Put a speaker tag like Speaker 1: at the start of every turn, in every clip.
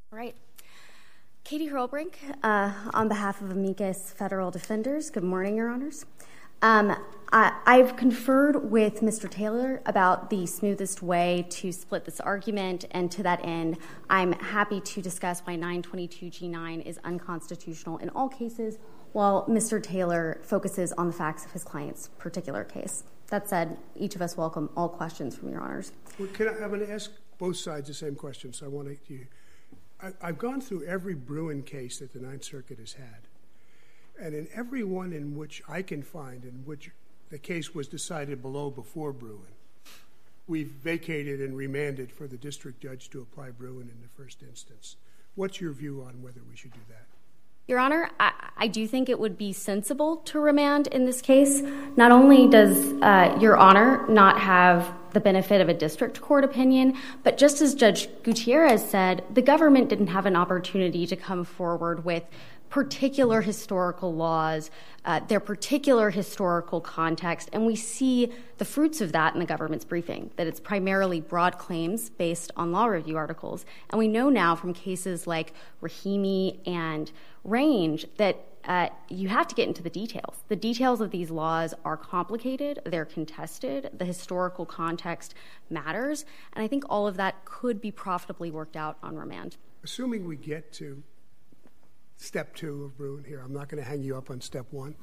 Speaker 1: All right. Katie Hurlbrink, on behalf of Amicus Federal Defenders, good morning, Your Honors. I've conferred with Mr. Taylor about the smoothest way to split this argument, and to that end, I'm happy to discuss why 922G9 is unconstitutional in all cases, while Mr. Taylor focuses on the facts of his client's particular case. That said, each of us welcome all questions from Your Honors.
Speaker 2: Well, I'm going to ask both sides the same question, so I want to... I've gone through every Bruin case that the Ninth Circuit has had, and in every one in which I can find in which the case was decided before Bruin, we've vacated and remanded for the district judge to apply Bruin in the first instance. What's your view on whether we should do that?
Speaker 1: Your Honor, I do think it would be sensible to remand in this case. Not only does Your Honor not have the benefit of a district court opinion, but just as Judge Gutierrez said, the government didn't have an opportunity to come forward with particular historical laws, their particular historical context, and we see the fruits of that in the government's briefing, that it's primarily broad claims based on law review articles. And we know now from cases like Rahimi and Range that you have to get into the details. The details of these laws are complicated, they're contested, the historical context matters, and I think all of that could be profitably worked out on remand.
Speaker 2: Assuming we get to step 2 of Bruin here, I'm not going to hang you up on step 1.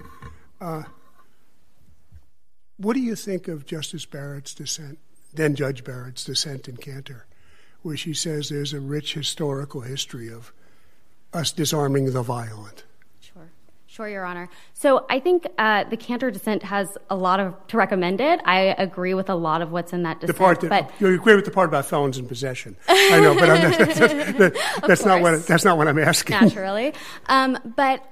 Speaker 2: What do you think of Justice Barrett's dissent, then Judge Barrett's dissent in Cantor, where she says there's a rich historical history of us disarming the violent?
Speaker 1: Sure, Your Honor. So I think the Cantor dissent has a lot to recommend it. I agree with a lot of what's in that dissent.
Speaker 2: You agree with the part about felons in possession. I know, but that's not what I'm asking.
Speaker 1: Naturally. But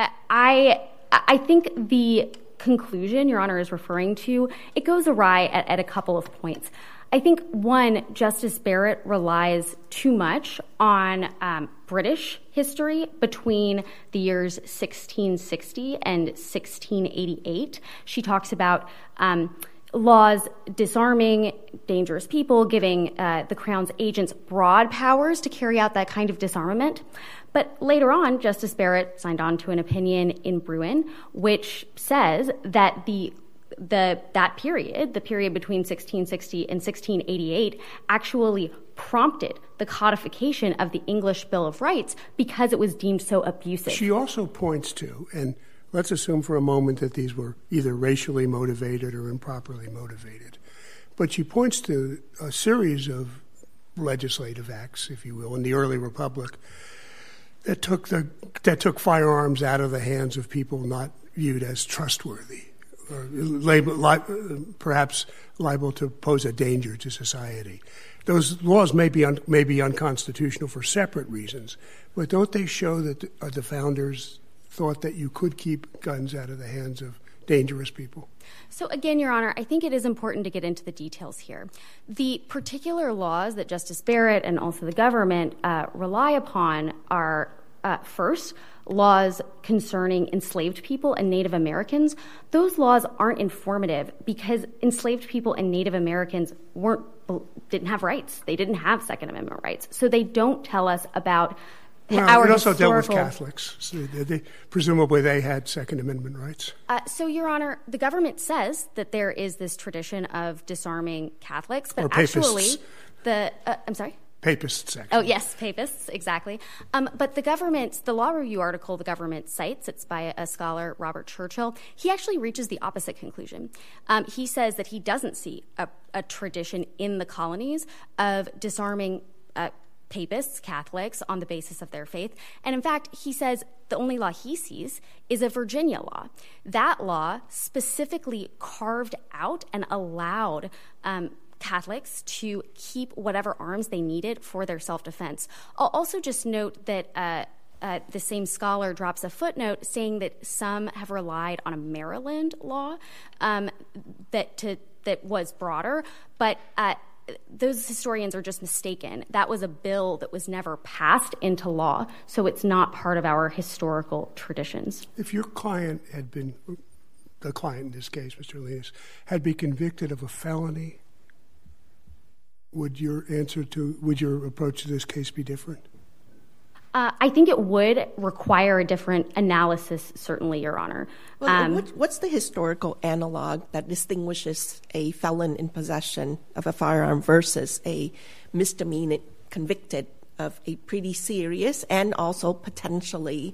Speaker 1: I think the conclusion Your Honor is referring to, it goes awry at a couple of points. I think, one, Justice Barrett relies too much on British history between the years 1660 and 1688. She talks about laws disarming dangerous people, giving the Crown's agents broad powers to carry out that kind of disarmament. But later on, Justice Barrett signed on to an opinion in Bruin, which says that that period, the period between 1660 and 1688, actually prompted the codification of the English Bill of Rights because it was deemed so abusive.
Speaker 2: She also points to, and let's assume for a moment that these were either racially motivated or improperly motivated, but she points to a series of legislative acts, if you will, in the early Republic that took firearms out of the hands of people not viewed as trustworthy, or perhaps liable to pose a danger to society. Those laws may be unconstitutional for separate reasons, but don't they show that the founders thought that you could keep guns out of the hands of dangerous people?
Speaker 1: So again, Your Honor, I think it is important to get into the details here. The particular laws that Justice Barrett and also the government rely upon are, first, laws concerning enslaved people and Native Americans. Those laws aren't informative because enslaved people and Native Americans didn't have rights. They didn't have Second Amendment rights. So they don't tell us about our
Speaker 2: it also
Speaker 1: historical...
Speaker 2: dealt with Catholics. So presumably they had Second Amendment rights.
Speaker 1: So, Your Honor, the government says that there is this tradition of disarming Catholics, but
Speaker 2: or papists.
Speaker 1: Actually, I'm sorry?
Speaker 2: Papists, actually.
Speaker 1: Oh, yes, papists, exactly. But the law review article the government cites, it's by a scholar, Robert Churchill, he actually reaches the opposite conclusion. He says that he doesn't see a tradition in the colonies of disarming papists, Catholics, on the basis of their faith. And in fact, he says the only law he sees is a Virginia law. That law specifically carved out and allowed Catholics to keep whatever arms they needed for their self-defense. I'll also just note that the same scholar drops a footnote saying that some have relied on a Maryland law that was broader, but those historians are just mistaken. That was a bill that was never passed into law, so it's not part of our historical traditions.
Speaker 2: If your client had been, the client in this case, Mr. Linus, had been convicted of a felony, would your approach to this case be different?
Speaker 1: I think it would require a different analysis, certainly, Your Honor.
Speaker 3: Well, what's the historical analog that distinguishes a felon in possession of a firearm versus a misdemeanor convicted of a pretty serious and also potentially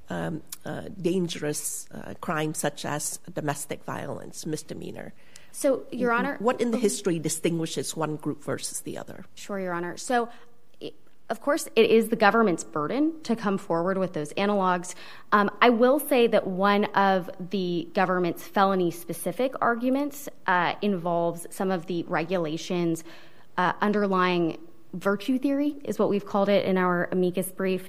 Speaker 3: dangerous crime such as domestic violence, misdemeanor?
Speaker 1: So, Your Honor...
Speaker 3: What in the history distinguishes one group versus the other?
Speaker 1: Sure, Your Honor. So, of course, it is the government's burden to come forward with those analogs. I will say that one of the government's felony-specific arguments involves some of the regulations underlying virtue theory, is what we've called it in our amicus brief.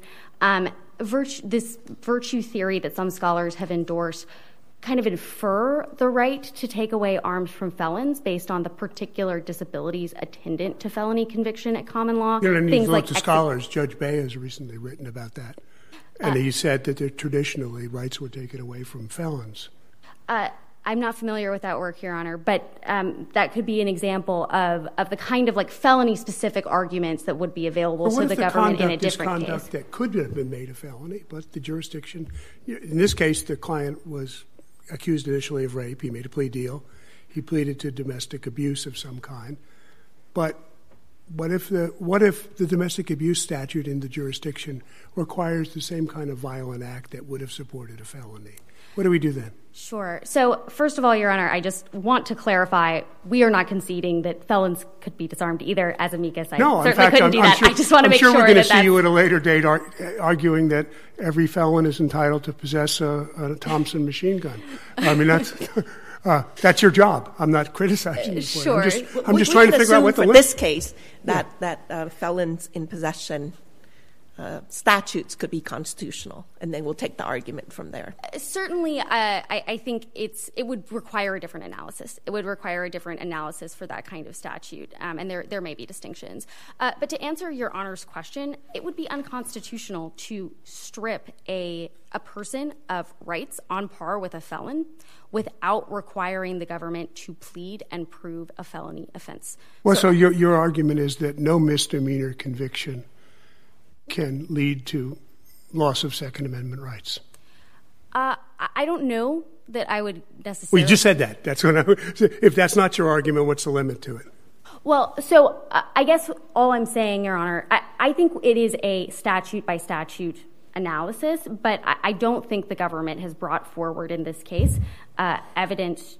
Speaker 1: This virtue theory that some scholars have endorsed kind of infer the right to take away arms from felons based on the particular disabilities attendant to felony conviction at common law.
Speaker 2: You don't need to look to scholars. Judge Bay has recently written about that. And he said that traditionally rights were taken away from felons.
Speaker 1: I'm not familiar with that work, Your Honor, but that could be an example of the kind of like felony-specific arguments that would be available to the government in a different case.
Speaker 2: Conduct that could have been made a felony, but the jurisdiction, in this case, the client was accused initially of rape. He made a plea deal. He pleaded to domestic abuse of some kind. But what if the domestic abuse statute in the jurisdiction requires the same kind of violent act that would have supported a felony? What do we do then?
Speaker 1: Sure. So, first of all, Your Honor, I just want to clarify, we are not conceding that felons could be disarmed either as amicus. I certainly couldn't do that. I just want to make sure
Speaker 2: we're going to see you at a later date arguing that every felon is entitled to possess a Thompson machine gun. I mean, that's your job. I'm not criticizing you for it.
Speaker 1: Sure.
Speaker 2: I'm just trying to figure out what the
Speaker 3: for this case that felons in possession statutes could be constitutional, and then we'll take the argument from there.
Speaker 1: Certainly, I think it would require a different analysis. It would require a different analysis for that kind of statute, and there may be distinctions. But to answer Your Honor's question, it would be unconstitutional to strip a person of rights on par with a felon without requiring the government to plead and prove a felony offense.
Speaker 2: Well, so your argument is that no misdemeanor conviction can lead to loss of Second Amendment rights?
Speaker 1: I don't know that I would necessarily...
Speaker 2: Well, you just said that. If that's not your argument, what's the limit to it?
Speaker 1: Well, so I guess all I'm saying, Your Honor, I think it is a statute-by-statute analysis, but I don't think the government has brought forward in this case evidence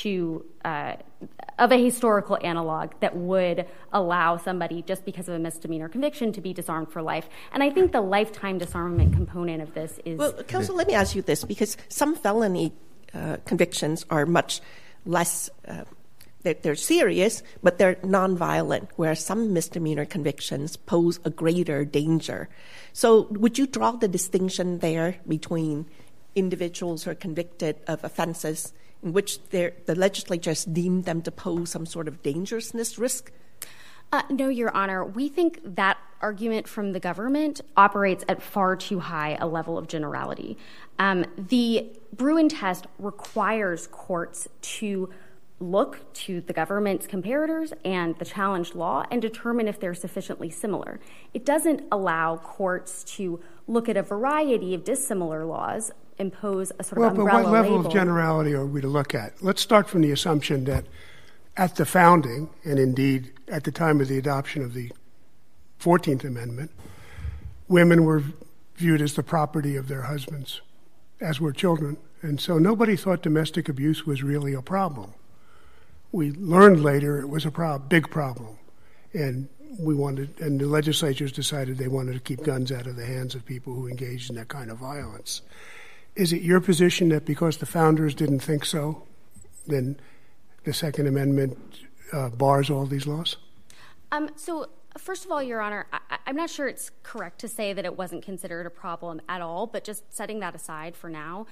Speaker 1: of a historical analog that would allow somebody, just because of a misdemeanor conviction, to be disarmed for life. And I think the lifetime disarmament component of this is...
Speaker 3: Well, counsel, let me ask you this, because some felony convictions are much less... They're serious, but they're nonviolent, whereas some misdemeanor convictions pose a greater danger. So would you draw the distinction there between individuals who are convicted of offenses in which the legislature has deemed them to pose some sort of dangerousness risk?
Speaker 1: No, Your Honor. We think that argument from the government operates at far too high a level of generality. The Bruin test requires courts to look to the government's comparators and the challenged law and determine if they're sufficiently similar. It doesn't allow courts to look at a variety of dissimilar laws, impose a sort of umbrella
Speaker 2: label. But what level
Speaker 1: label.
Speaker 2: of generality are we to look at? Let's start from the assumption that at the founding, and indeed at the time of the adoption of the 14th Amendment, women were viewed as the property of their husbands, as were children. And so nobody thought domestic abuse was really a problem. We learned later it was a big problem. And the legislatures decided they wanted to keep guns out of the hands of people who engaged in that kind of violence. Is it your position that because the founders didn't think so, then the Second Amendment bars all these laws?
Speaker 1: So, first of all, Your Honor, I'm not sure it's correct to say that it wasn't considered a problem at all, but just setting that aside for now,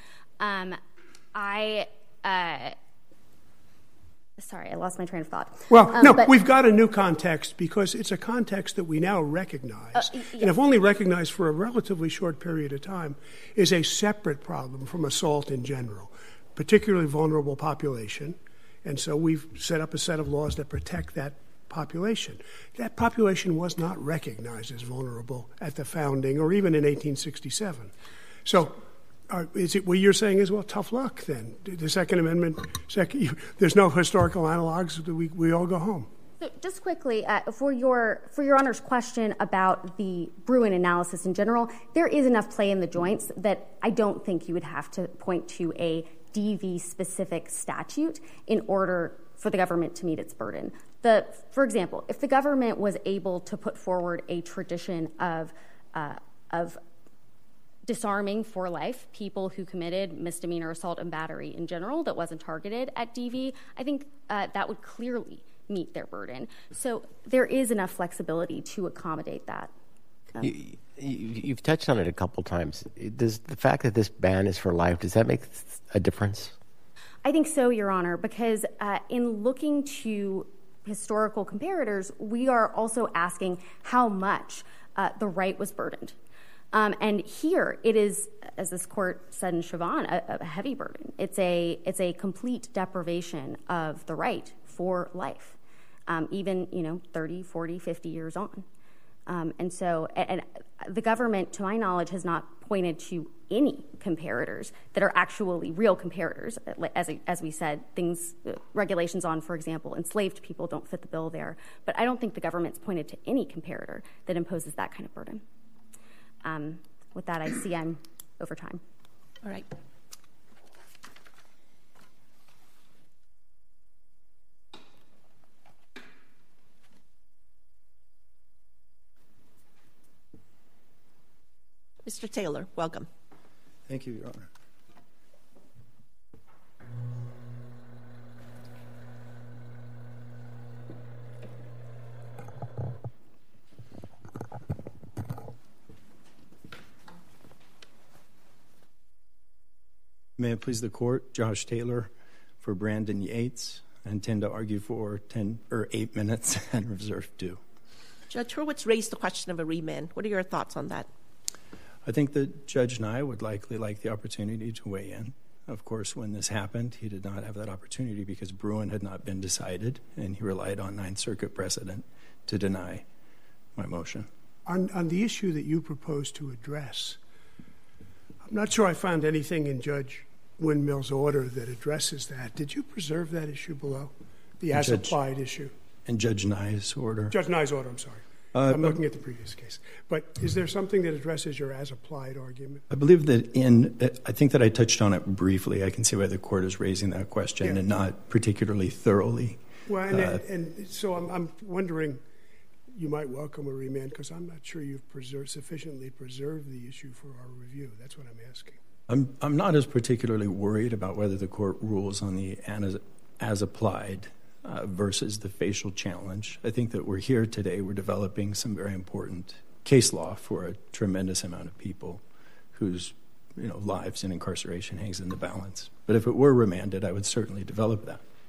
Speaker 1: sorry, I lost my train of thought.
Speaker 2: Well, we've got a new context because it's a context that we now recognize, and have only recognized for a relatively short period of time, is a separate problem from assault in general, particularly vulnerable population. And so we've set up a set of laws that protect that population. That population was not recognized as vulnerable at the founding or even in 1867. So is it what you're saying is, well, tough luck then? The Second Amendment, there's no historical analogs, we all go home.
Speaker 1: So just quickly, for your Honor's question about the Bruen analysis in general, there is enough play in the joints that I don't think you would have to point to a DV-specific statute in order for the government to meet its burden. For example, if the government was able to put forward a tradition of disarming for life people who committed misdemeanor assault and battery in general that wasn't targeted at DV, I think that would clearly meet their burden. So there is enough flexibility to accommodate that.
Speaker 4: You've touched on it a couple times. Does the fact that this ban is for life, does that make a difference?
Speaker 1: I think so, Your Honor, because in looking to historical comparators, we are also asking how much the right was burdened. And here it is, as this court said in Chauvin, a heavy burden. It's a complete deprivation of the right for life, even 30, 40, 50 years on. And the government, to my knowledge, has not pointed to any comparators that are actually real comparators. As we said, regulations on, for example, enslaved people don't fit the bill there. But I don't think the government's pointed to any comparator that imposes that kind of burden. With that, I see I'm over time.
Speaker 3: All right. Mr. Taylor, welcome.
Speaker 5: Thank you, Your Honor. May it please the court, Josh Taylor for Brandon Yates. I intend to argue for 8 minutes and reserve 2.
Speaker 3: Judge Hurwitz raised the question of a remand. What are your thoughts on that?
Speaker 5: I think that Judge Nye would likely like the opportunity to weigh in. Of course, when this happened, he did not have that opportunity because Bruen had not been decided, and he relied on Ninth Circuit precedent to deny my motion.
Speaker 2: On the issue that you proposed to address, I'm not sure I found anything in Judge Windmill's order that addresses that. Did you preserve that issue below, the as-applied issue?
Speaker 5: In Judge Nye's order?
Speaker 2: Judge Nye's order, I'm sorry. I'm looking at the previous case. But is there something that addresses your as-applied argument?
Speaker 5: I believe that I think that I touched on it briefly. I can see why the court is raising that question and not particularly thoroughly.
Speaker 2: Well, and so I'm wondering, you might welcome a remand because I'm not sure you've sufficiently preserved the issue for our review. That's what I'm asking.
Speaker 5: I'm not as particularly worried about whether the court rules on the as-applied versus the facial challenge. I think that we're here today. We're developing some very important case law for a tremendous amount of people whose lives in incarceration hangs in the balance. But if it were remanded, I would certainly develop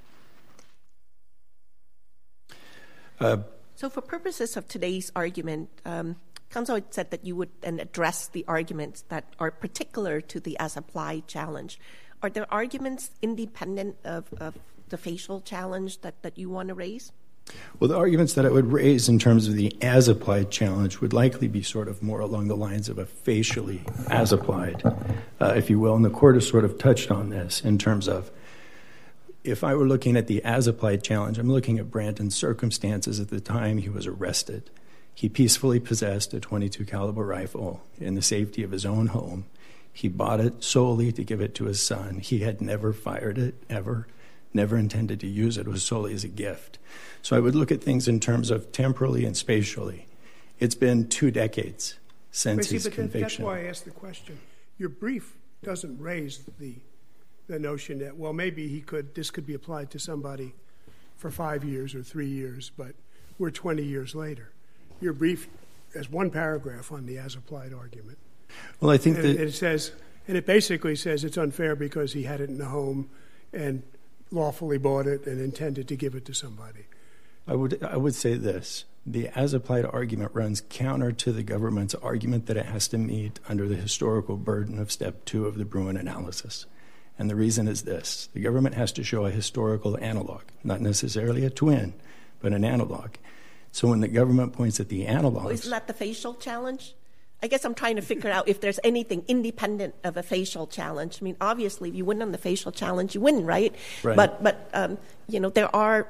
Speaker 5: that.
Speaker 3: So for purposes of today's argument, counsel had said that you would then address the arguments that are particular to the as-applied challenge. Are there arguments independent of the facial challenge that you want to raise?
Speaker 5: Well, the arguments that I would raise in terms of the as-applied challenge would likely be sort of more along the lines of a facially as-applied, if you will. And the court has sort of touched on this in terms of, if I were looking at the as-applied challenge, I'm looking at Brandon's circumstances at the time he was arrested. He peacefully possessed a .22 caliber rifle in the safety of his own home. He bought it solely to give it to his son. He had never fired it, ever, never intended to use it. It was solely as a gift. So I would look at things in terms of temporally and spatially. It's been 2 decades since his conviction.
Speaker 2: That's why I asked the question. Your brief doesn't raise the notion that, well, maybe this could be applied to somebody for 5 years or 3 years, but we're 20 years later. Your brief has 1 paragraph on the as-applied argument.
Speaker 5: Well, I think
Speaker 2: it basically says it's unfair because he had it in the home and lawfully bought it and intended to give it to somebody.
Speaker 5: I would say this. The as-applied argument runs counter to the government's argument that it has to meet under the historical burden of Step 2 of the Bruen analysis. And the reason is this. The government has to show a historical analog, not necessarily a twin, but an analog. So when the government points at the analogs...
Speaker 3: Isn't that the facial challenge? I guess I'm trying to figure out if there's anything independent of a facial challenge. I mean, obviously, if you win on the facial challenge, you win, right?
Speaker 5: Right.
Speaker 3: But there are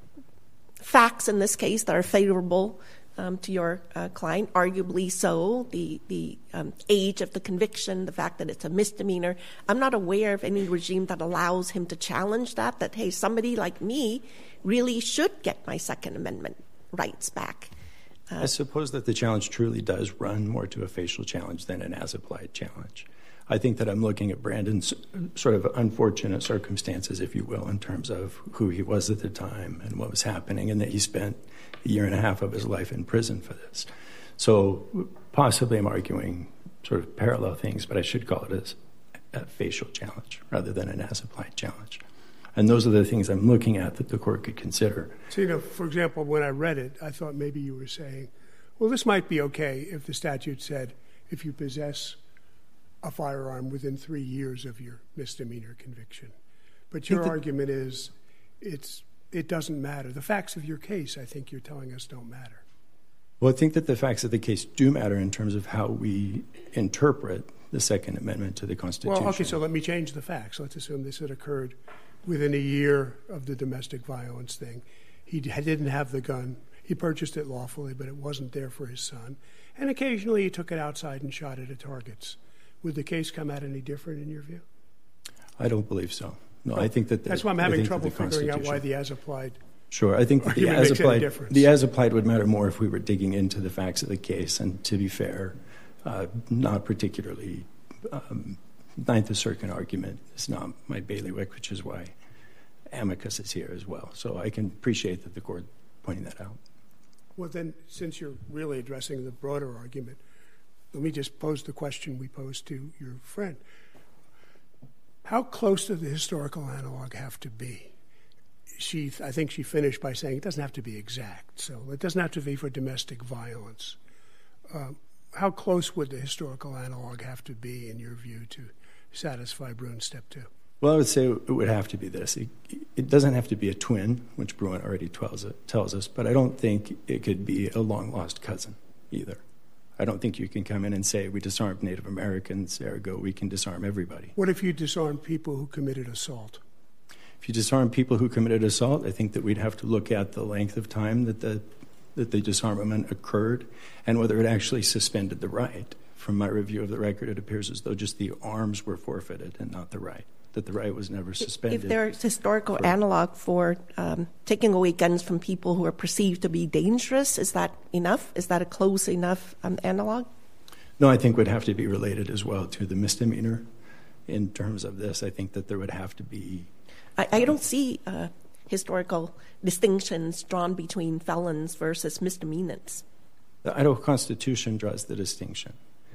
Speaker 3: facts in this case that are favorable to your client, arguably so. The age of the conviction, the fact that it's a misdemeanor. I'm not aware of any regime that allows him to challenge that, hey, somebody like me really should get my Second Amendment rights back.
Speaker 5: I suppose that the challenge truly does run more to a facial challenge than an as-applied challenge. I think that I'm looking at Brandon's sort of unfortunate circumstances, if you will, in terms of who he was at the time and what was happening, and that he spent a year and a half of his life in prison for this. So possibly I'm arguing sort of parallel things, but I should call it as a facial challenge rather than an as-applied challenge. And those are the things I'm looking at that the court could consider.
Speaker 2: So, for example, when I read it, I thought maybe you were saying, well, this might be okay if the statute said if you possess a firearm within 3 years of your misdemeanor conviction. But your argument is it doesn't matter. The facts of your case, I think you're telling us, don't matter.
Speaker 5: Well, I think that the facts of the case do matter in terms of how we interpret the Second Amendment to the Constitution.
Speaker 2: Well, okay, so let me change the facts. Let's assume this had occurred within a year of the domestic violence thing. He didn't have the gun. He purchased it lawfully, but it wasn't there for his son. And occasionally he took it outside and shot it at targets. Would the case come out any different in your view?
Speaker 5: I don't believe so. No, I think that...
Speaker 2: That's why I'm having trouble figuring out why the as-applied...
Speaker 5: Sure, I think the as-applied would matter more if we were digging into the facts of the case. And to be fair, not particularly... Ninth Circuit argument is not my bailiwick, which is why amicus is here as well. So I can appreciate that the court pointing that out.
Speaker 2: Well, then, since you're really addressing the broader argument, let me just pose the question we posed to your friend. How close does the historical analog have to be? I think she finished by saying it doesn't have to be exact, so it doesn't have to be for domestic violence. How close would the historical analog have to be, in your view, to satisfy Bruin Step 2?
Speaker 5: Well, I would say it would have to be this. It doesn't have to be a twin, which Bruin already tells us, but I don't think it could be a long-lost cousin either. I don't think you can come in and say, we disarmed Native Americans, ergo we can disarm everybody.
Speaker 2: What if you disarmed people who committed assault?
Speaker 5: If you disarm people who committed assault, I think that we'd have to look at the length of time that the disarmament occurred and whether it actually suspended the right. From my review of the record, it appears as though just the arms were forfeited and not the right, that the right was never suspended.
Speaker 3: If there's historical analog for taking away guns from people who are perceived to be dangerous, is that enough? Is that a close enough analog?
Speaker 5: No, I think it would have to be related as well to the misdemeanor. In terms of this, I think that there would have to be...
Speaker 3: I don't see historical distinctions drawn between felons versus misdemeanors.
Speaker 5: The Idaho Constitution draws the distinction.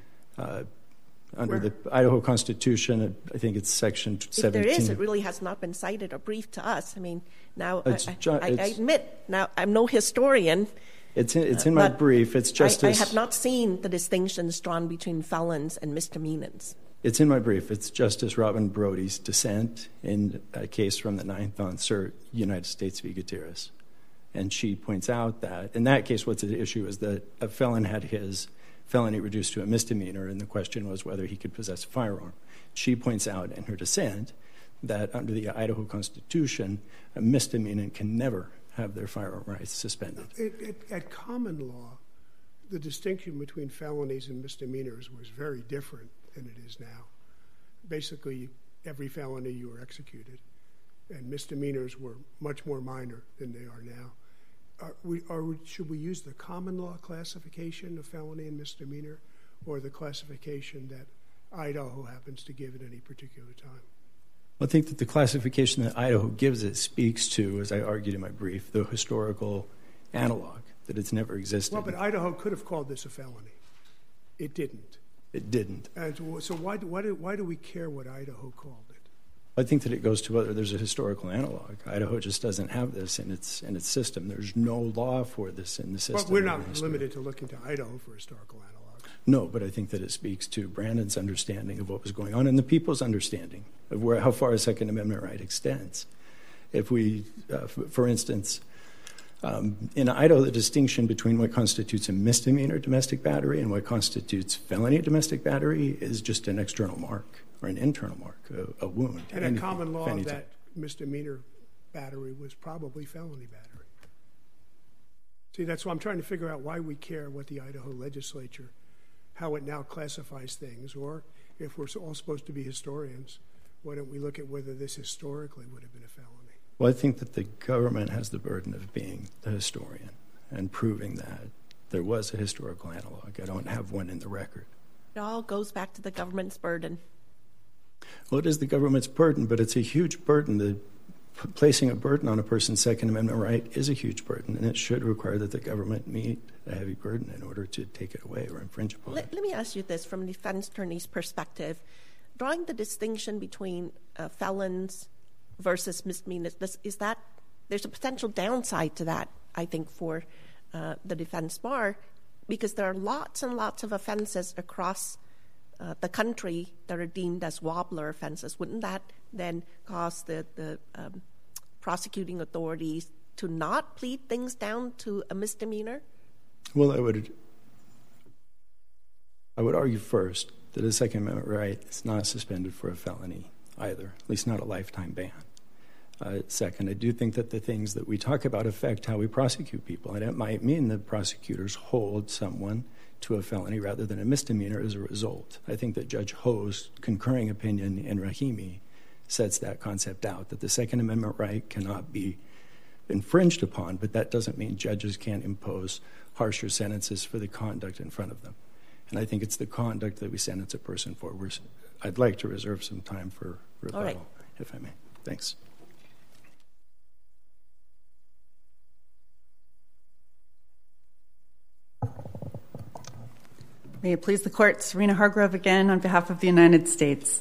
Speaker 5: Under the Idaho Constitution, I think it's Section 17.
Speaker 3: If there is, it really has not been cited or briefed to us. I mean, now I admit, now I'm no historian.
Speaker 5: It's in my brief. It's Justice.
Speaker 3: I have not seen the distinctions drawn between felons and misdemeanors.
Speaker 5: It's in my brief. It's Justice Robin Brody's dissent in a case from the 9th on cert, United States v. Gutierrez. And she points out that in that case, what's at issue is that a felon had his felony reduced to a misdemeanor, and the question was whether he could possess a firearm. She points out in her dissent that under the Idaho Constitution, a misdemeanor can never have their firearm rights suspended.
Speaker 2: At common law, the distinction between felonies and misdemeanors was very different than it is now. Basically, every felony you were executed, and misdemeanors were much more minor than they are now. Should we use the common law classification of felony and misdemeanor, or the classification that Idaho happens to give at any particular time?
Speaker 5: I think that the classification that Idaho gives it speaks to, as I argued in my brief, the historical analog, that it's never existed.
Speaker 2: Well, but Idaho could have called this a felony. It didn't.
Speaker 5: It didn't.
Speaker 2: And so why do we care what Idaho called it?
Speaker 5: I think that it goes to whether there's a historical analog. Idaho just doesn't have this in its system. There's no law for this in the system.
Speaker 2: But we're not limited to looking to Idaho for historical analogs.
Speaker 5: No, but I think that it speaks to Brandon's understanding of what was going on and the people's understanding of how far a Second Amendment right extends. If we, for instance, In Idaho, the distinction between what constitutes a misdemeanor domestic battery and what constitutes felony domestic battery is just an external mark or an internal mark, a wound.
Speaker 2: And in common law, that misdemeanor battery was probably felony battery. See, that's why I'm trying to figure out why we care what the Idaho legislature, how it now classifies things, or if we're all supposed to be historians, why don't we look at whether this historically would have been a felony?
Speaker 5: Well, I think that the government has the burden of being the historian and proving that there was a historical analog. I don't have one in the record.
Speaker 3: It all goes back to the government's burden.
Speaker 5: Well, it is the government's burden, but it's a huge burden. Placing a burden on a person's Second Amendment right is a huge burden, and it should require that the government meet a heavy burden in order to take it away or infringe upon it.
Speaker 3: Let me ask you this from a defense attorney's perspective. Drawing the distinction between felons versus misdemeanors, is that there's a potential downside to that, I think, for the defense bar, because there are lots and lots of offenses across the country that are deemed as wobbler offenses. Wouldn't that then cause the prosecuting authorities to not plead things down to a misdemeanor?
Speaker 5: Well, I would argue first that a Second Amendment right is not suspended for a felony either, at least not a lifetime ban. Second, I do think that the things that we talk about affect how we prosecute people, and it might mean that prosecutors hold someone to a felony rather than a misdemeanor as a result. I think that Judge Ho's concurring opinion in Rahimi sets that concept out, that the Second Amendment right cannot be infringed upon, but that doesn't mean judges can't impose harsher sentences for the conduct in front of them. And I think it's the conduct that we sentence a person for. I'd like to reserve some time for rebuttal, if I may. Thanks.
Speaker 6: May it please the Court, Serena Hargrove again on behalf of the United States.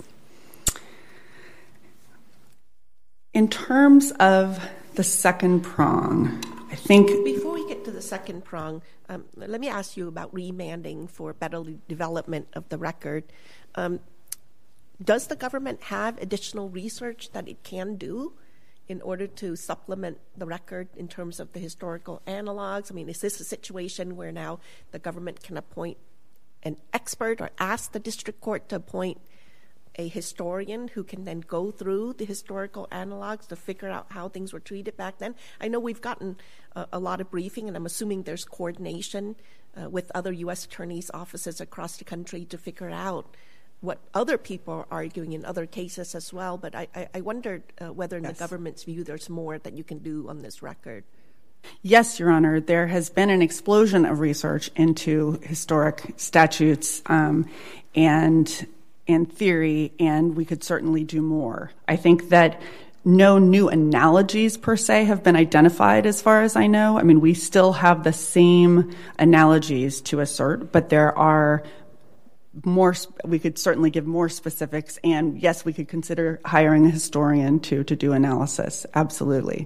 Speaker 6: In terms of the second prong, I think...
Speaker 3: Before we get to the second prong, let me ask you about remanding for better development of the record. Does the government have additional research that it can do in order to supplement the record in terms of the historical analogs? I mean, is this a situation where now the government can appoint an expert or ask the district court to appoint a historian who can then go through the historical analogs to figure out how things were treated back then? I know we've gotten a lot of briefing, and I'm assuming there's coordination with other U.S. attorneys' offices across the country to figure out what other people are arguing in other cases as well. But I wondered whether in the government's view there's more that you can do on this record.
Speaker 6: Yes, Your Honor. There has been an explosion of research into historic statutes and theory, and we could certainly do more. I think that no new analogies per se have been identified as far as I know. I mean, we still have the same analogies to assert, but there are more. We could certainly give more specifics, and yes, we could consider hiring a historian to do analysis. Absolutely.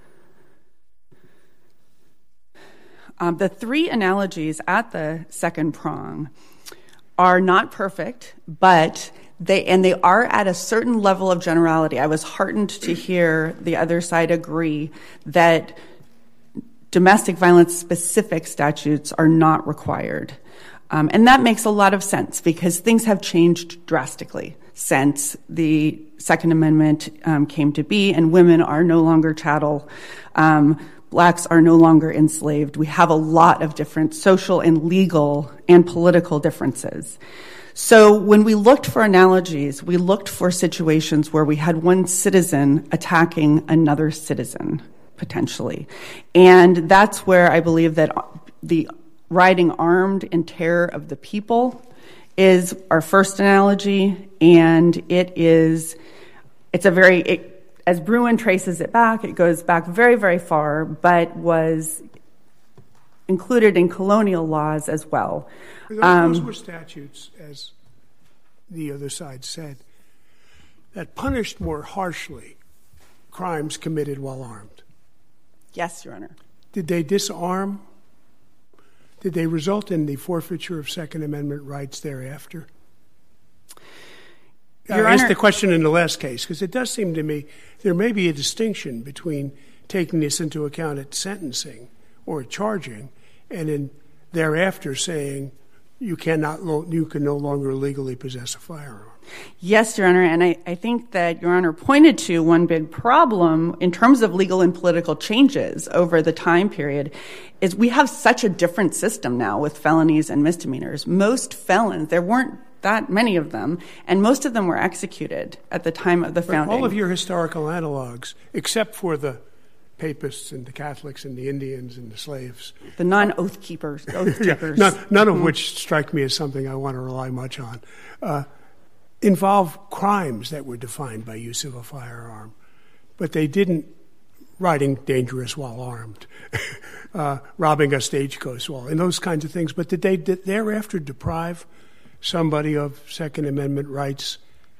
Speaker 6: The three analogies at the second prong are not perfect, but they are at a certain level of generality. I was heartened to hear the other side agree that domestic violence specific statutes are not required. And that makes a lot of sense because things have changed drastically since the Second Amendment came to be, and women are no longer chattel. Blacks are no longer enslaved. We have a lot of different social and legal and political differences. So when we looked for analogies, we looked for situations where we had one citizen attacking another citizen, potentially. And that's where I believe that the riding armed in terror of the people is our first analogy, and as Bruin traces it back, it goes back very, very far, but was included in colonial laws as well.
Speaker 2: Those were statutes, as the other side said, that punished more harshly crimes committed while armed.
Speaker 6: Yes, Your Honor.
Speaker 2: Did they disarm? Did they result in the forfeiture of Second Amendment rights thereafter? I asked the question in the last case because it does seem to me there may be a distinction between taking this into account at sentencing or charging, and then thereafter saying you can no longer legally possess a firearm.
Speaker 6: Yes, Your Honor, and I think that Your Honor pointed to one big problem in terms of legal and political changes over the time period is we have such a different system now with felonies and misdemeanors. Most felons, there weren't that many of them, and most of them were executed at the time of the founding.
Speaker 2: All of your historical analogs, except for the Papists and the Catholics and the Indians and the slaves.
Speaker 6: The non-oath keepers.
Speaker 2: None of which strike me as something I want to rely much on. Involve crimes that were defined by use of a firearm, but they didn't riding dangerous while armed, robbing a stagecoach and those kinds of things. But did they thereafter deprive somebody of Second Amendment rights,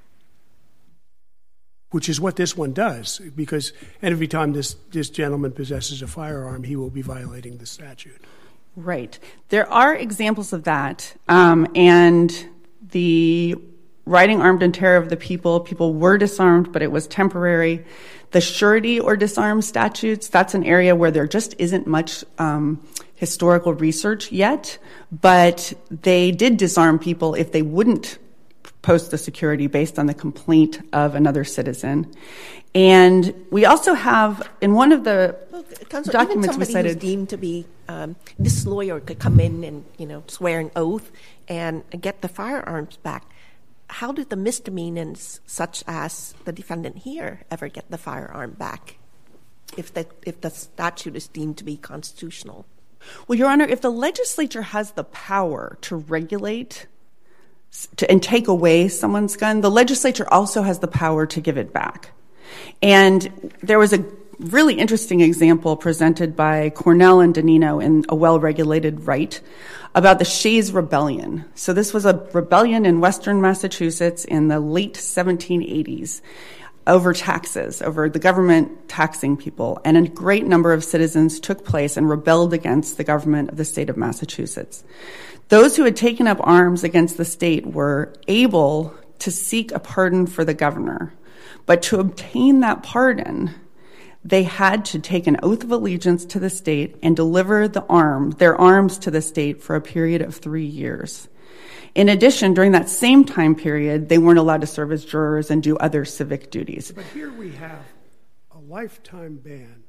Speaker 2: which is what this one does, because every time this gentleman possesses a firearm, he will be violating the statute.
Speaker 6: Right. There are examples of that, and the riding armed in terror of the people were disarmed, but it was temporary. The surety or disarm statutes, that's an area where there just isn't much historical research yet, but they did disarm people if they wouldn't post the security based on the complaint of another citizen. And we also have, in one of the documents we cited...
Speaker 3: Who's deemed to be, this lawyer could come in and, swear an oath and get the firearms back. How did the misdemeanors, such as the defendant here, ever get the firearm back if the statute is deemed to be constitutional?
Speaker 6: Well, Your Honor, if the legislature has the power to regulate and take away someone's gun, the legislature also has the power to give it back. And there was a really interesting example presented by Cornell and Danino in A Well-Regulated Right about the Shays Rebellion. So this was a rebellion in western Massachusetts in the late 1780s over taxes, over the government taxing people. And a great number of citizens took place and rebelled against the government of the state of Massachusetts. Those who had taken up arms against the state were able to seek a pardon for the governor. But to obtain that pardon, they had to take an oath of allegiance to the state and deliver their arms to the state for a period of 3 years. In addition, during that same time period, they weren't allowed to serve as jurors and do other civic duties.
Speaker 2: But here we have a lifetime ban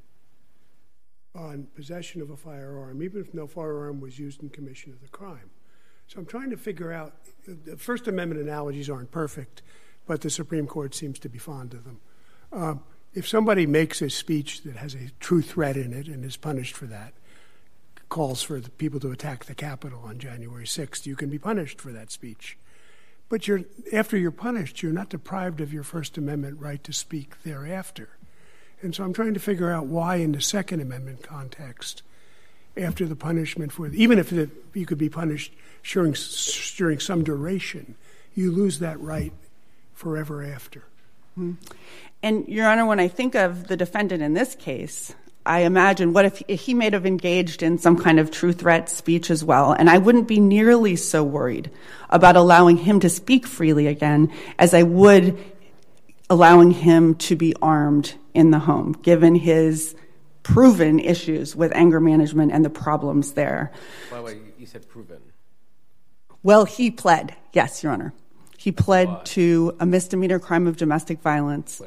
Speaker 2: on possession of a firearm, even if no firearm was used in commission of the crime. So I'm trying to figure out, the First Amendment analogies aren't perfect, but the Supreme Court seems to be fond of them. If somebody makes a speech that has a true threat in it and is punished for that, calls for the people to attack the Capitol on January 6th, you can be punished for that speech. But after you're punished, you're not deprived of your First Amendment right to speak thereafter. And so I'm trying to figure out why in the Second Amendment context, after the punishment even if you could be punished during some duration, you lose that right forever after.
Speaker 6: Mm-hmm. And, Your Honor, when I think of the defendant in this case, I imagine what if he may have engaged in some kind of true threat speech as well, and I wouldn't be nearly so worried about allowing him to speak freely again as I would allowing him to be armed in the home, given his proven issues with anger management and the problems there.
Speaker 4: By the way, you said proven.
Speaker 6: Well, he pled, yes, Your Honor. He pled to a misdemeanor crime of domestic violence.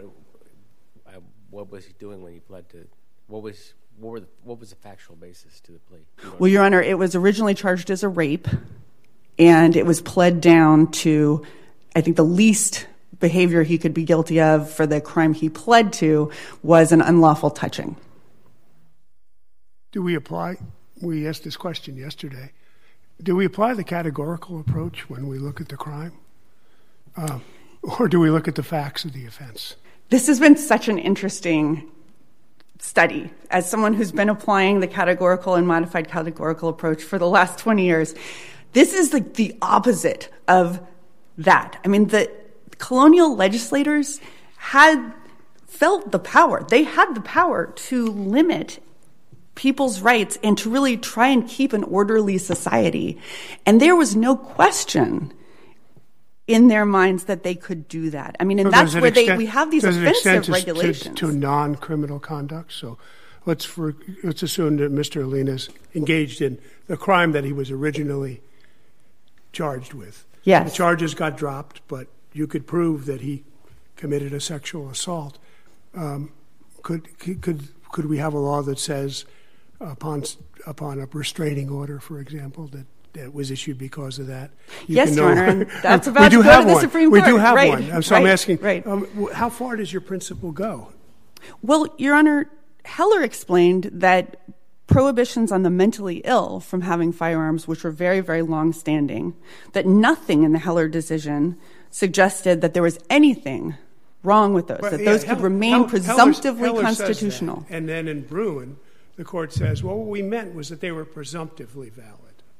Speaker 4: What was he doing when he pled to? What was the factual basis to the plea?
Speaker 6: Well, Your Honor, it was originally charged as a rape, and it was pled down to, I think, the least behavior he could be guilty of for the crime he pled to was an unlawful touching.
Speaker 2: Do we apply? We asked this question yesterday. Do we apply the categorical approach when we look at the crime? Or do we look at the facts of the offense?
Speaker 6: This has been such an interesting study. As someone who's been applying the categorical and modified categorical approach for the last 20 years, this is the opposite of that. I mean, the colonial legislators had felt the power. They had the power to limit people's rights and to really try and keep an orderly society. And there was no question in their minds that they could do that. I mean, and that's where we have these offensive regulations.
Speaker 2: To non-criminal conduct. So let's assume that Mr. Arenas engaged in the crime that he was originally charged with.
Speaker 6: Yes.
Speaker 2: The charges got dropped, but you could prove that he committed a sexual assault. Could we have a law that says upon a restraining order, for example, that was issued because of that?
Speaker 6: Yes, Your Honor. That's about to go to the Supreme Court.
Speaker 2: We do have
Speaker 6: right.
Speaker 2: one. So I'm asking,
Speaker 6: right.
Speaker 2: How far does your principle go?
Speaker 6: Well, Your Honor, Heller explained that prohibitions on the mentally ill from having firearms, which were very, very long-standing, that nothing in the Heller decision suggested that there was anything wrong with those, that those could remain presumptively
Speaker 2: Heller
Speaker 6: constitutional.
Speaker 2: And then in Bruin, the court says, well, what we meant was that they were presumptively valid.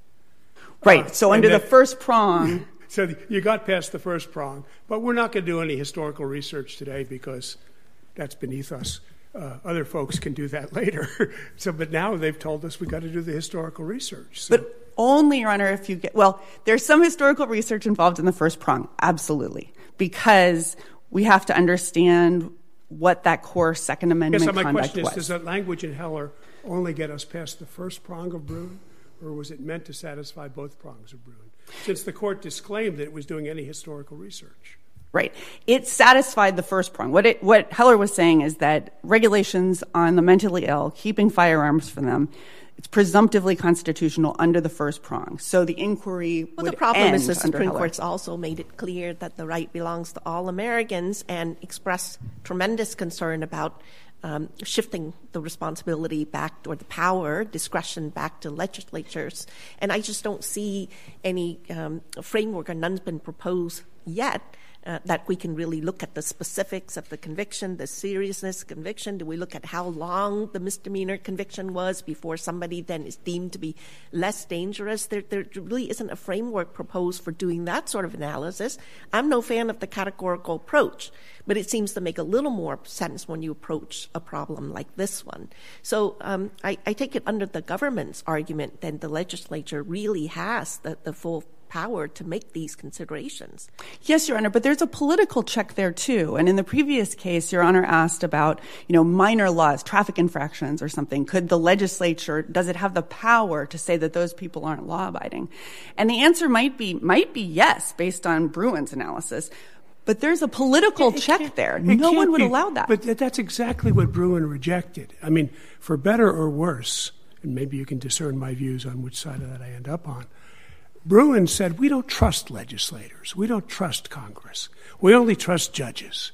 Speaker 6: Right. So under the first prong.
Speaker 2: So you got past the first prong, but we're not going to do any historical research today because that's beneath us. Other folks can do that later. But now they've told us we've got to do the historical research. So.
Speaker 6: But only, Your Honor, if you get, well, there's some historical research involved in the first prong, absolutely, because we have to understand what that core Second Amendment conduct was.
Speaker 2: My question is, does that language in Heller only get us past the first prong of Bruin, or was it meant to satisfy both prongs of Bruin, since the court disclaimed that it was doing any historical research?
Speaker 6: Right. It satisfied the first prong. What Heller was saying is that regulations on the mentally ill, keeping firearms for them, it's presumptively constitutional under the first prong. So the inquiry would end under Heller.
Speaker 3: Well, the problem is the Supreme Court's also made it clear that the right belongs to all Americans and expressed tremendous concern about shifting the responsibility back, or the power, discretion back to legislatures. And I just don't see any framework, or none's been proposed yet, that we can really look at the specifics of the conviction, the seriousness of conviction. Do we look at how long the misdemeanor conviction was before somebody then is deemed to be less dangerous? There really isn't a framework proposed for doing that sort of analysis. I'm no fan of the categorical approach, but it seems to make a little more sense when you approach a problem like this one. So I take it under the government's argument, then the legislature really has the full power to make these considerations.
Speaker 6: Yes, Your Honor, but there's a political check there too. And in the previous case, Your Honor asked about, minor laws, traffic infractions or something. Could the legislature, does it have the power to say that those people aren't law-abiding? And the answer might be yes, based on Bruin's analysis. But there's a political check there. No one would allow that.
Speaker 2: But that's exactly what Bruin rejected. I mean, for better or worse, and maybe you can discern my views on which side of that I end up on, Bruin said, we don't trust legislators. We don't trust Congress. We only trust judges.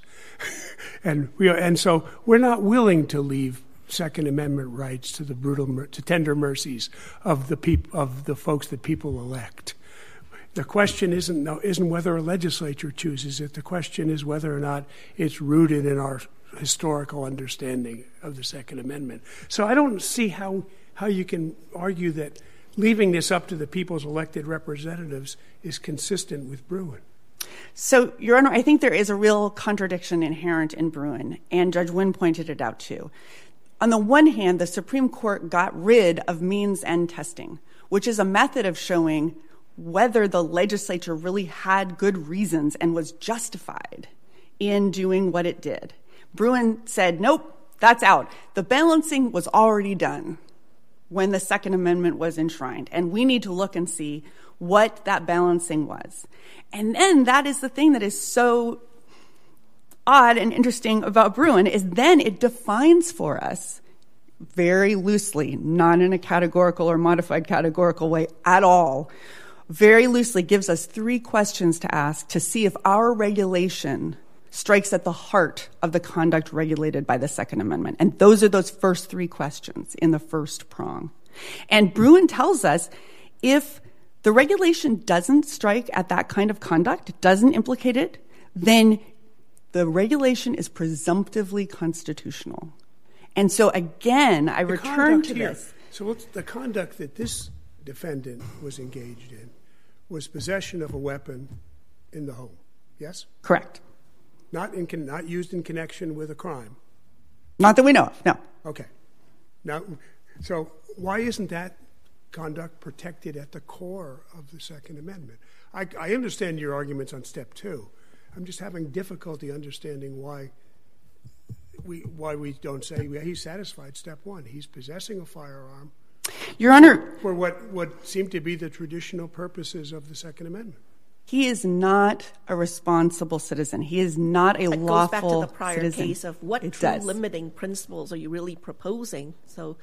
Speaker 2: and so we're not willing to leave Second Amendment rights to the tender mercies of the folks that people elect. The question isn't whether a legislature chooses it. The question is whether or not it's rooted in our historical understanding of the Second Amendment. So I don't see how you can argue that leaving this up to the people's elected representatives is consistent with Bruin.
Speaker 6: So, Your Honor, I think there is a real contradiction inherent in Bruin, and Judge Wynn pointed it out too. On the one hand, the Supreme Court got rid of means-end testing, which is a method of showing whether the legislature really had good reasons and was justified in doing what it did. Bruin said, nope, that's out. The balancing was already done when the Second Amendment was enshrined, and we need to look and see what that balancing was. And then that is the thing that is so odd and interesting about Bruin, is then it defines for us very loosely, not in a categorical or modified categorical way at all, very loosely gives us 3 questions to ask to see if our regulation strikes at the heart of the conduct regulated by the Second Amendment. And those are those first 3 questions in the first prong. And Bruin tells us if the regulation doesn't strike at that kind of conduct, doesn't implicate it, then the regulation is presumptively constitutional. And so again, I return to this.
Speaker 2: So the conduct that this defendant was engaged in was possession of a weapon in the home, yes?
Speaker 6: Correct.
Speaker 2: Not used in connection with a crime?
Speaker 6: Not that we know of, no.
Speaker 2: Okay. Now, so why isn't that conduct protected at the core of the Second Amendment. I understand your arguments on step 2. I'm just having difficulty understanding why we don't say he's satisfied step 1. He's possessing a firearm,
Speaker 6: Your Honor,
Speaker 2: for what seem to be the traditional purposes of the Second Amendment.
Speaker 6: he is not a responsible citizen. He is not a lawful citizen.
Speaker 3: It goes back to the prior
Speaker 6: citizen.
Speaker 3: case of what
Speaker 6: It
Speaker 3: true
Speaker 6: does.
Speaker 3: limiting principles are you really proposing? So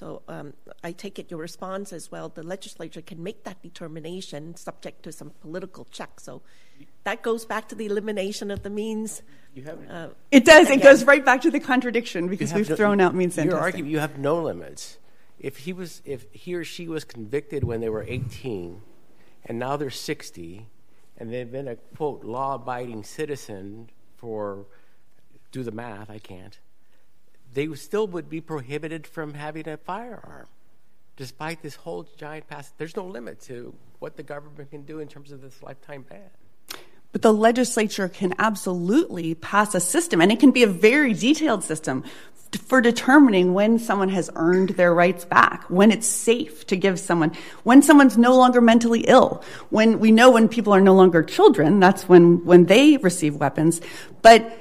Speaker 3: I take it your response is, well, the legislature can make that determination subject to some political check. So that goes back to the elimination of the means.
Speaker 6: It does. It
Speaker 3: Again.
Speaker 6: goes right back to the contradiction because we've thrown out means and
Speaker 4: Your
Speaker 6: testing.
Speaker 4: argument, you have no limits. If he or she was convicted when they were 18, and now they're 60, and they've been a, quote, law-abiding citizen for, do the math, I can't, they still would be prohibited from having a firearm, despite this whole giant pass. There's no limit to what the government can do in terms of this lifetime ban.
Speaker 6: But the legislature can absolutely pass a system, and it can be a very detailed system for determining when someone has earned their rights back, when it's safe to give someone, when someone's no longer mentally ill, when we know when people are no longer children, that's when they receive weapons. But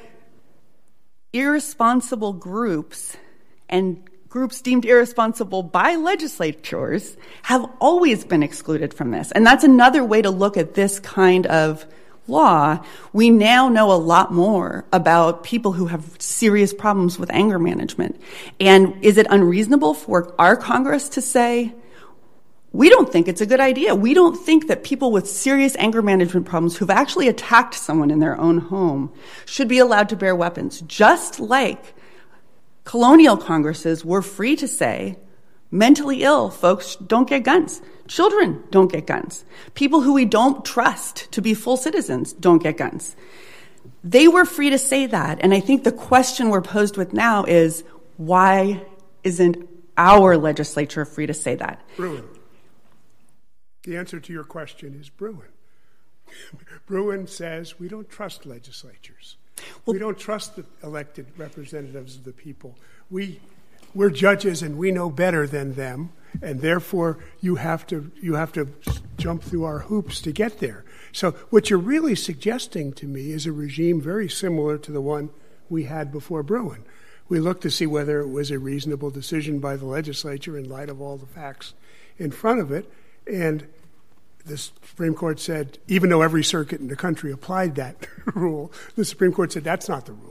Speaker 6: irresponsible groups and groups deemed irresponsible by legislatures have always been excluded from this. And that's another way to look at this kind of law. We now know a lot more about people who have serious problems with anger management. And is it unreasonable for our Congress to say, we don't think it's a good idea. We don't think that people with serious anger management problems who've actually attacked someone in their own home should be allowed to bear weapons, just like colonial Congresses were free to say, mentally ill folks don't get guns. Children don't get guns. People who we don't trust to be full citizens don't get guns. They were free to say that. And I think the question we're posed with now is, why isn't our legislature free to say that?
Speaker 2: Bruen. The answer to your question is Bruen. Bruen says we don't trust legislatures. We don't trust the elected representatives of the people. We're judges and we know better than them, and therefore you have to jump through our hoops to get there. So what you're really suggesting to me is a regime very similar to the one we had before Bruen. We looked to see whether it was a reasonable decision by the legislature in light of all the facts in front of it, and the Supreme Court said, even though every circuit in the country applied that rule, the Supreme Court said that's not the rule.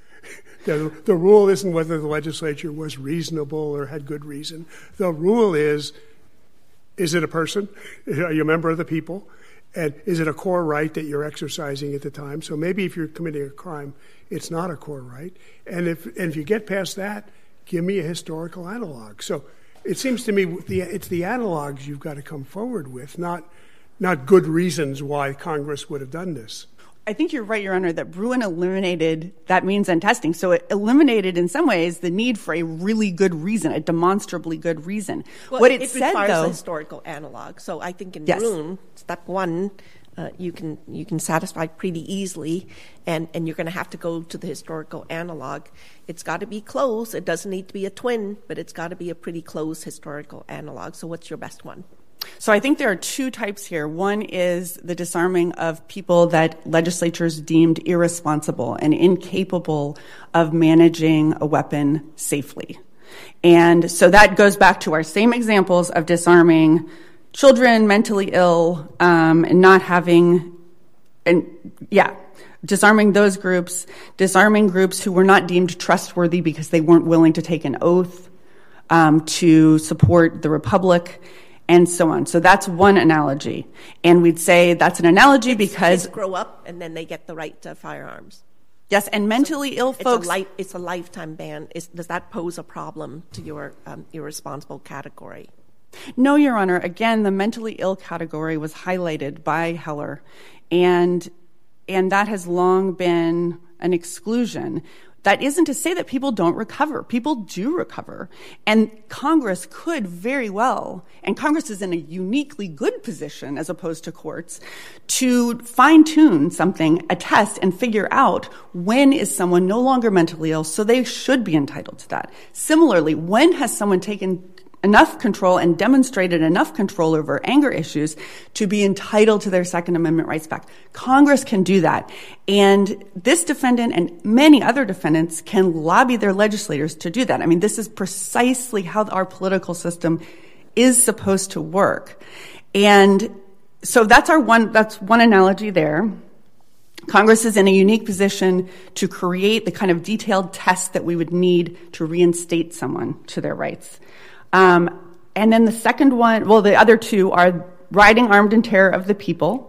Speaker 2: The rule isn't whether the legislature was reasonable or had good reason. The rule is it a person? Are you a member of the people? And is it a core right that you're exercising at the time? So maybe if you're committing a crime, it's not a core right. And if you get past that, give me a historical analog. So it seems to me it's the analogs you've got to come forward with, not good reasons why Congress would have done this.
Speaker 6: I think you're right, Your Honor, that Bruen eliminated that means and testing. So it eliminated, in some ways, the need for a really good reason, a demonstrably good reason.
Speaker 3: Well,
Speaker 6: what it
Speaker 3: requires
Speaker 6: said, though,
Speaker 3: a historical analog. So I think in
Speaker 6: Yes.
Speaker 3: Bruen, step 1, you can satisfy pretty easily, and you're going to have to go to the historical analog. It's got to be close. It doesn't need to be a twin, but it's got to be a pretty close historical analog. So what's your best one?
Speaker 6: So I think there are two types here. One is the disarming of people that legislatures deemed irresponsible and incapable of managing a weapon safely. And so that goes back to our same examples of disarming children, mentally ill, and not having, disarming those groups, disarming groups who were not deemed trustworthy because they weren't willing to take an oath to support the Republic, and so on. So that's one analogy. And we'd say that's an analogy because
Speaker 3: Kids grow up and then they get the right to firearms.
Speaker 6: yes, and mentally ill folks.
Speaker 3: It's a lifetime ban. Does that pose a problem to your irresponsible category?
Speaker 6: No, Your Honor. Again, the mentally ill category was highlighted by Heller, and that has long been an exclusion. That isn't to say that people don't recover. People do recover. And Congress could very well, and Congress is in a uniquely good position as opposed to courts, to fine-tune something, a test, and figure out when is someone no longer mentally ill, so they should be entitled to that. Similarly, when has someone taken enough control and demonstrated enough control over anger issues to be entitled to their Second Amendment rights back. Congress can do that. And this defendant and many other defendants can lobby their legislators to do that. I mean, this is precisely how our political system is supposed to work. And so that's one analogy there. Congress is in a unique position to create the kind of detailed test that we would need to reinstate someone to their rights. And then the second one, well, the other two are riding armed in terror of the people,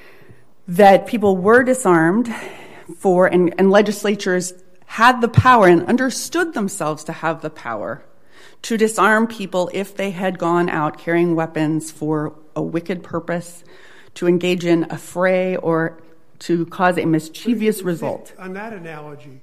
Speaker 6: that people were disarmed for, and legislatures had the power and understood themselves to have the power to disarm people if they had gone out carrying weapons for a wicked purpose, to engage in a fray, or to cause a mischievous result.
Speaker 2: On that analogy,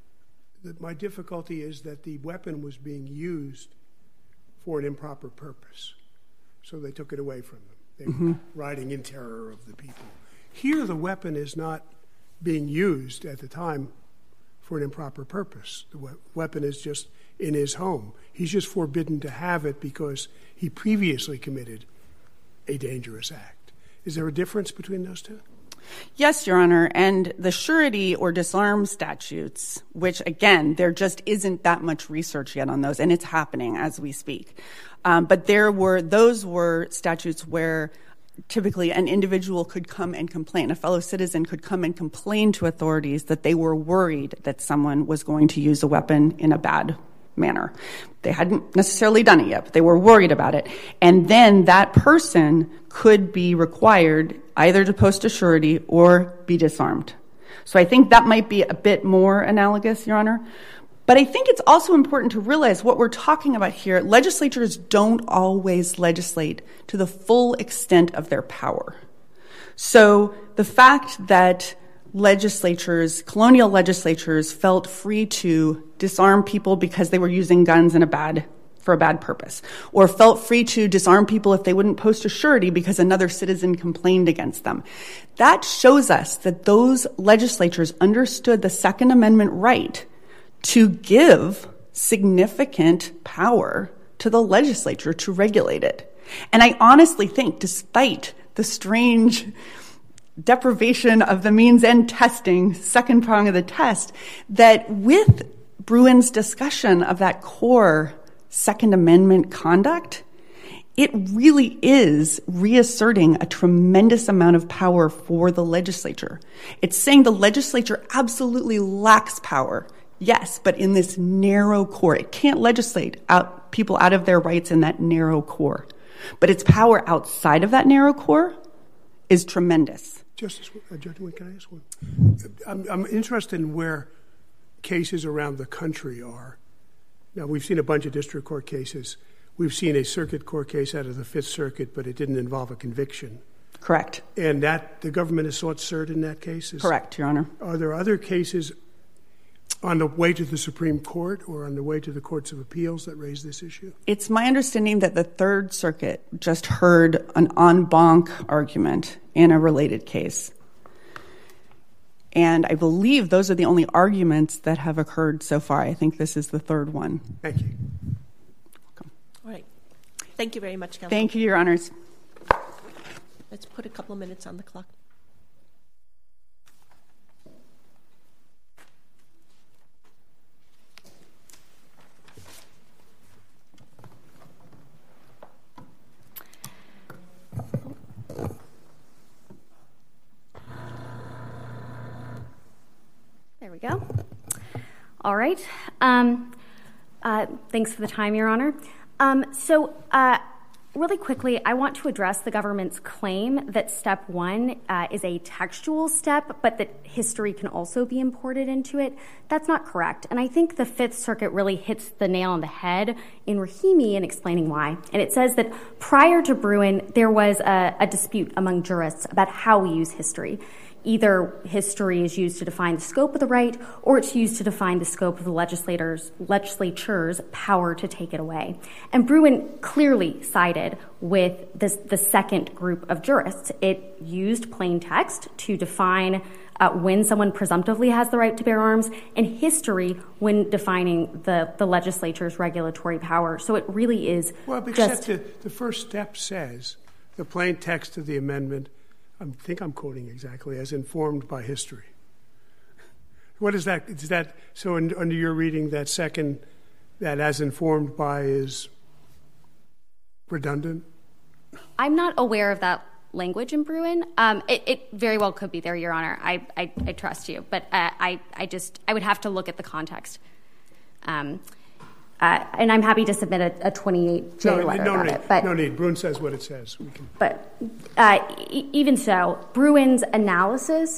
Speaker 2: my difficulty is that the weapon was being used for an improper purpose. So they took it away from them. They were riding in terror of the people. Here, the weapon is not being used at the time for an improper purpose. The weapon is just in his home. He's just forbidden to have it because he previously committed a dangerous act. Is there a difference between those two?
Speaker 6: Yes, Your Honor, and the surety or disarm statutes, which, again, there just isn't that much research yet on those, and it's happening as we speak. But those were statutes where typically an individual could come and complain. A fellow citizen could come and complain to authorities that they were worried that someone was going to use a weapon in a bad manner. They hadn't necessarily done it yet, but they were worried about it. And then that person could be required either to post a surety or be disarmed. So I think that might be a bit more analogous, Your Honor. But I think it's also important to realize what we're talking about here. Legislatures don't always legislate to the full extent of their power. So the fact that colonial legislatures felt free to disarm people because they were using guns for a bad purpose, or felt free to disarm people if they wouldn't post a surety because another citizen complained against them. That shows us that those legislatures understood the Second Amendment right to give significant power to the legislature to regulate it. And I honestly think, despite the strange deprivation of the means and testing, second prong of the test, that with Bruin's discussion of that core Second Amendment conduct, it really is reasserting a tremendous amount of power for the legislature. It's saying the legislature absolutely lacks power, yes, but in this narrow core. It can't legislate people out of their rights in that narrow core. But its power outside of that narrow core is tremendous.
Speaker 2: Justice, Judge Wynn, can I ask one? I'm interested in where cases around the country are. Now, we've seen a bunch of district court cases. We've seen a circuit court case out of the Fifth Circuit, but it didn't involve a conviction.
Speaker 6: Correct.
Speaker 2: And the government has sought cert in that case?
Speaker 6: Correct, Your Honor.
Speaker 2: Are there other cases on the way to the Supreme Court or on the way to the courts of appeals that raise this issue?
Speaker 6: It's my understanding that the Third Circuit just heard an en banc argument in a related case. And I believe those are the only arguments that have occurred so far. I think this is the third one.
Speaker 2: Thank you.
Speaker 3: All right. Thank you very much, Counsel.
Speaker 6: Thank you, Your Honors.
Speaker 3: Let's put a couple of minutes on the clock.
Speaker 1: There we go. All right. Thanks for the time, Your Honor. Really quickly, I want to address the government's claim that step one is a textual step, but that history can also be imported into it. That's not correct. And I think the Fifth Circuit really hits the nail on the head in Rahimi in explaining why. And it says that prior to Bruin, there was a dispute among jurists about how we use history. Either history is used to define the scope of the right, or it's used to define the scope of the legislature's power to take it away. And Bruin clearly sided with the second group of jurists. It used plain text to define when someone presumptively has the right to bear arms, and history when defining the legislature's regulatory power. So it really is
Speaker 2: except the first step says, the plain text of the amendment, I think I'm quoting exactly, as informed by history. What is that? Is that so? Under your reading, that second, that as informed by, is redundant? I'm
Speaker 1: not aware of that language in Bruen. It very well could be there, Your Honor. I trust you, but I would have to look at the context. And I'm happy to submit a 28-J letter about it. But
Speaker 2: no need. Bruen says what it says. We can.
Speaker 1: But even so, Bruen's analysis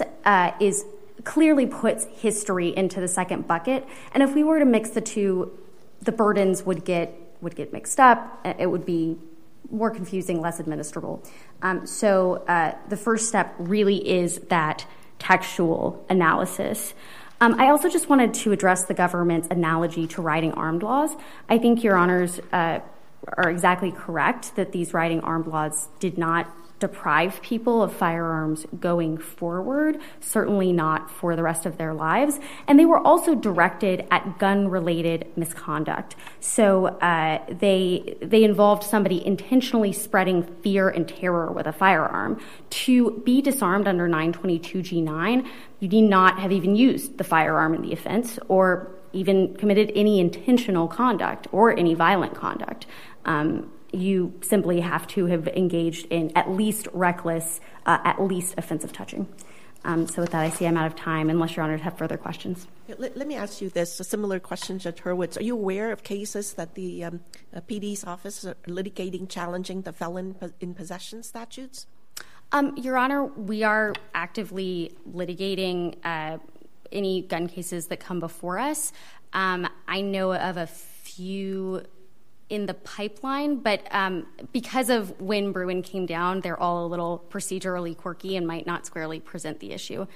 Speaker 1: clearly puts history into the second bucket. And if we were to mix the two, the burdens would get mixed up. It would be more confusing, less administrable. So the first step really is that textual analysis. I also just wanted to address the government's analogy to riding armed laws. I think Your Honors are exactly correct that these riding armed laws did not deprive people of firearms going forward, certainly not for the rest of their lives. And they were also directed at gun-related misconduct. So they involved somebody intentionally spreading fear and terror with a firearm. To be disarmed under 922G9, you need not have even used the firearm in the offense or even committed any intentional conduct or any violent conduct. You simply have to have engaged in at least reckless, at least offensive touching. So with that, I see I'm out of time, unless Your Honors have further questions.
Speaker 3: Let me ask you this, a similar question, Judge Hurwitz. Are you aware of cases that the PD's office are litigating challenging the felon in possession statutes?
Speaker 1: Your Honor, we are actively litigating any gun cases that come before us. I know of a few in the pipeline, but because of when Bruen came down, they're all a little procedurally quirky and might not squarely present the issue.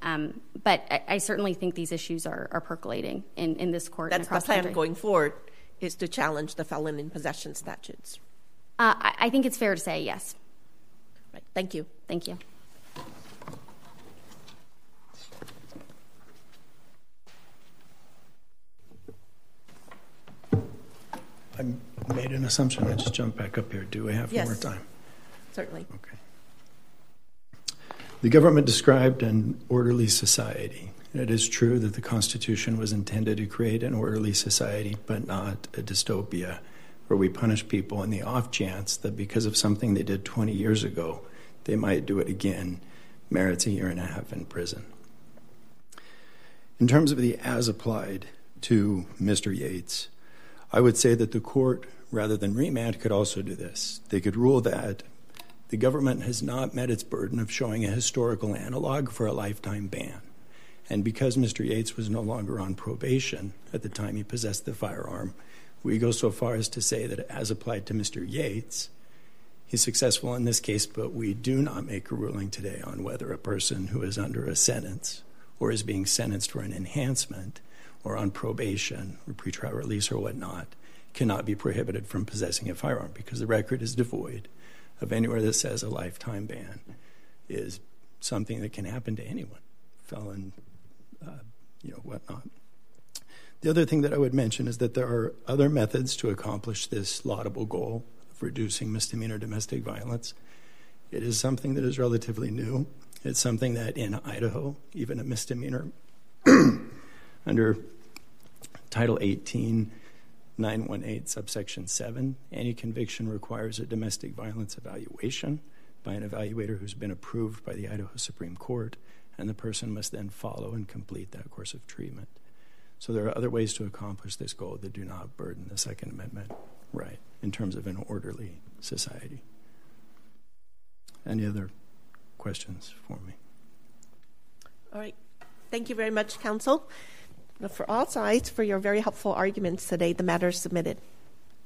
Speaker 1: But I certainly think these issues are percolating in this court.
Speaker 3: That's the plan going forward, is to challenge the felon in possession statutes.
Speaker 1: I think it's fair to say yes.
Speaker 3: Right. Thank you.
Speaker 1: Thank you.
Speaker 5: I made an assumption. I just jumped back up here. Do I have more time?
Speaker 3: Certainly.
Speaker 5: Okay. The government described an orderly society. It is true that the Constitution was intended to create an orderly society, but not a dystopia where we punish people on the off chance that because of something they did 20 years ago, they might do it again, merits a 1.5 years in prison. In terms of the as applied to Mr. Yates, I would say that the court, rather than remand, could also do this. They could rule that the government has not met its burden of showing a historical analog for a lifetime ban. And because Mr. Yates was no longer on probation at the time he possessed the firearm, we go so far as to say that as applied to Mr. Yates, he's successful in this case, but we do not make a ruling today on whether a person who is under a sentence or is being sentenced for an enhancement or on probation or pretrial release or whatnot cannot be prohibited from possessing a firearm, because the record is devoid of anywhere that says a lifetime ban is something that can happen to anyone, felon, whatnot. The other thing that I would mention is that there are other methods to accomplish this laudable goal of reducing misdemeanor domestic violence. It is something that is relatively new. It's something that in Idaho, even a misdemeanor under Title 18, 918, subsection 7, any conviction requires a domestic violence evaluation by an evaluator who's been approved by the Idaho Supreme Court, and the person must then follow and complete that course of treatment. So there are other ways to accomplish this goal that do not burden the Second Amendment right in terms of an orderly society. Any other questions for me?
Speaker 3: All right. Thank you very much, counsel. For all sides, for your very helpful arguments today, the matter is submitted.